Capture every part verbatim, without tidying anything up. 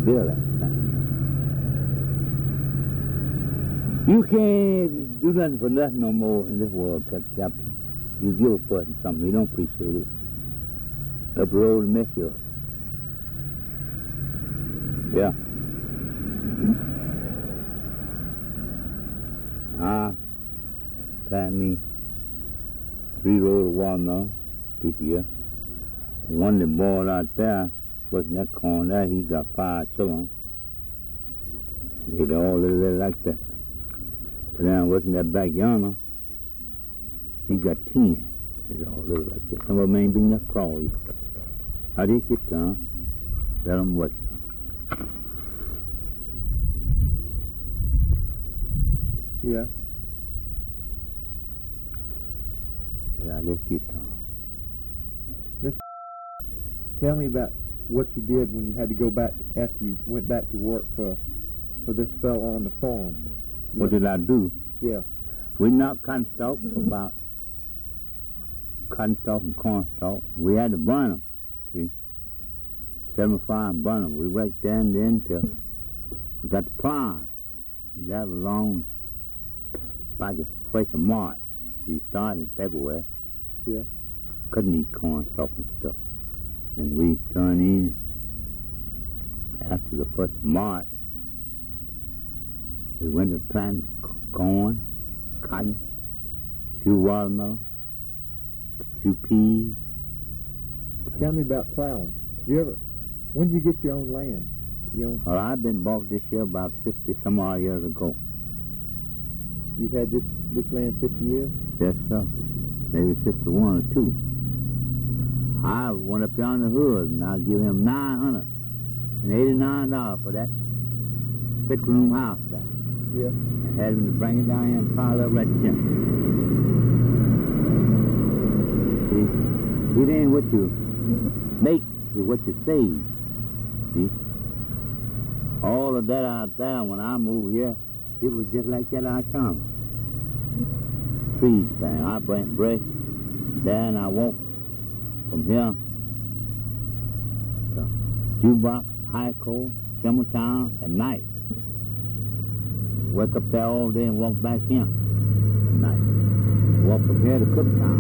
build that thing. You can't do nothing for nothing no more in this world, Captain. You give a person something, he don't appreciate it. Up the road and mess you up. Yeah. I plant me three rows of watermelon, people here. One that boiled out there, wasn't that corn there, he got five children. They all little like that. But then wasn't that back yonder, he got ten. They all little like that. Some of them ain't been enough crawl yet. How they get done, let them watch some. Yeah. Yeah, let's get done. Mister Tell me about what you did when you had to go back after you went back to work for for this fellow on the farm. What did I do? Yeah. We knocked cotton stalk for about cotton stalk and corn stalk. We had to burn them, see? seventy-five and burn them. We worked there and then till we got the pond. That was long, like the first of March. We started in February. Yeah. Couldn't eat corn stalk and stuff. And we turned in after the first of March. We went to plant corn, cotton, a few watermelon, a few peas. Tell me about plowing. Did you ever, when did you get your own land? Your own, Well, I've been bought this year about fifty some odd years ago. you've had this, this land fifty years? Yes, sir. Maybe fifty-one or two. I went up there on the hood and I give him nine hundred and eighty-nine dollars for that six-room house there. Yeah. And had him to bring it down here and pile up right there. See, it ain't what you make, it's what you save. See? All of that out there, when I moved here, it was just like that out there. Trees thing. I bring break there and I walk from here to Jubok, Highco, Chimmeltown at night. Wake up there all day and walk back here at night. Walk from here to Cooktown.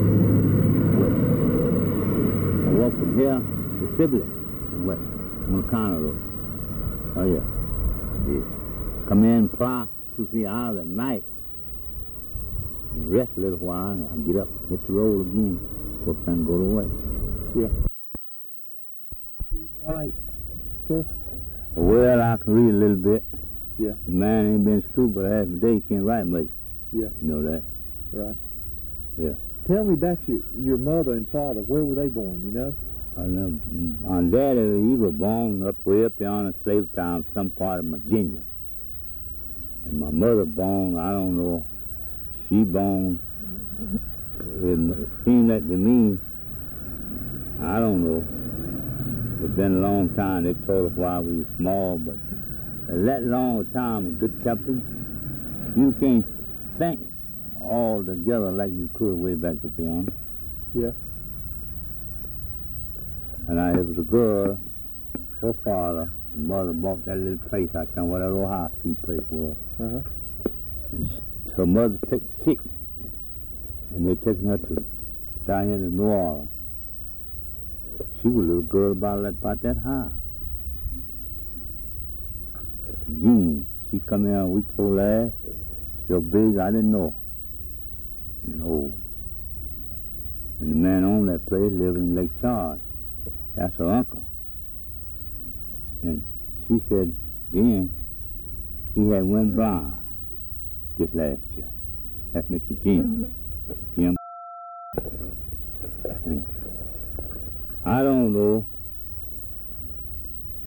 I walk from here to Sibley and west on the Connor Road. Oh yeah. Yeah. Come in, plow two, three hours at night. And rest a little while and I get up, hit the road again. Go up and go away. Yeah. Right, sir? Well, I can read a little bit. Yeah. The man ain't been to school but half a day, he can't write much. Yeah. You know that? Right. Yeah. Tell me about your, your mother and father. Where were they born, you know? I know. My daddy, he was born up way up there on a slave town, some part of Virginia. And my mother born, I don't know, she born, it seemed like to me, I don't know, it's been a long time. They told us while we were small, but that long time, a good captain, you can't think all together like you could way back up there. Yeah. And I, it was a girl, her father, and mother bought that little place out there, where that old house seat place was. Uh-huh. And she, her mother took sick, and they taking her to down here to New Orleans. She was a little girl about, like, about that high. Jean, she come here a week before last, so big I didn't know her. And old. And the man on that place lived in Lake Charles. That's her uncle. And she said, then he had went blind just last year. That's Mister Jim. Jim. And I don't know